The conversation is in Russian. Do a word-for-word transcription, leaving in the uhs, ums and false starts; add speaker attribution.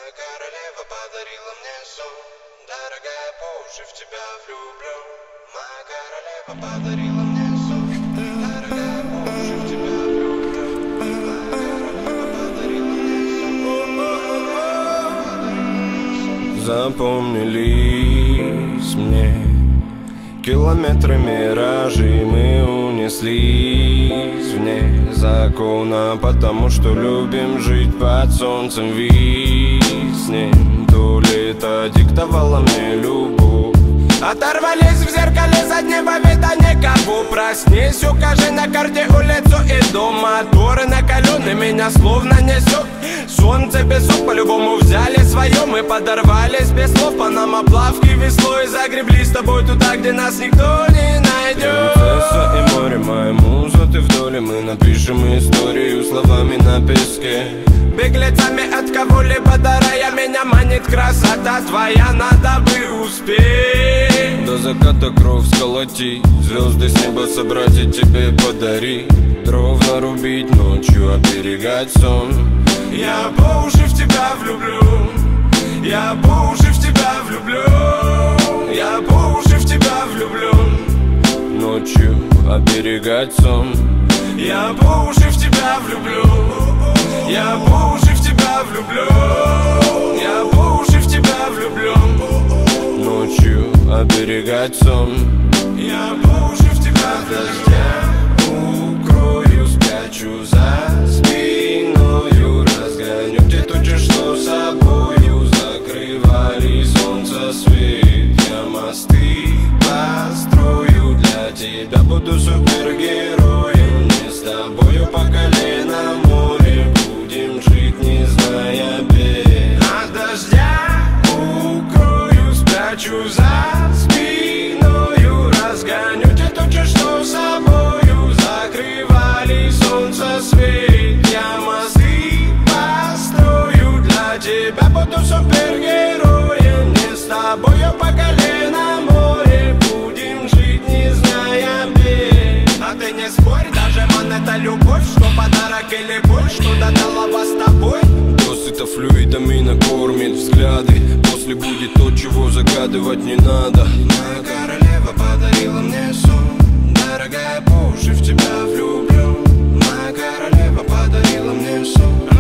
Speaker 1: Моя королева подарила мне сон. Дорогая, по уши в тебя влюблен. Моя королева подарила мне сон. Дорогая, по уши в тебя влюблен. Моя королева подарила мне сон.
Speaker 2: Запомнились мне километры миражей, мы унеслись вне закона, потому что любим жить под солнцем виснем. То лето диктовало мне любовь. Оторвались в зеркале заднего вида никого. Проснись, укажи на карте улицу и дом. Моторы накалены, меня словно несет. Солнце, песок, по-любому взяли свое. Мы подорвались без слов, паноплавки веслой. Загребли с тобой туда, где нас никто не найдет. Принцесса и море, моя муза, ты в доле. Мы напишем историю словами на песке. Беглецами от кого-либо дарая, меня манит красота твоя, надо бы успеть. До заката кровь сколотить, звезды с неба собрать и тебе подарить. Дров нарубить ночью, оберегать сон. Я по уши в тебя влюблю. Я по уши в тебя влюблю. Я по уши в тебя влюблю. Ночью оберегать сон. Я по уши в тебя влюблю. Я по уши в тебя влюблю. Я по уши в тебя влюблю. Ночью оберегать сон. Я по уши в тебя дождя укрою, спрячу за спиною, разгоню те тучи, что собою закрывали солнце свет. Я мосты построю для тебя, буду супергероем. Мы с тобою по колено в море будем жить, не зная бед. От дождя укрою, спрячу за спиною, разгоню те тучи, что собою закрывали солнце свет. Я мосты построю для тебя, буду супергероем. Мы с тобою по колено в море будем жить, не зная бед. А ты не спорь, даже монета любовь, что подарок или боль, что додала вас с тобой. Досыта флюидами накормит взгляды. После будет то, чего загадывать не надо.
Speaker 1: Моя королева подарила мне сон. Дорогая, по уши в тебя влюблен. Моя королева подарила мне сон.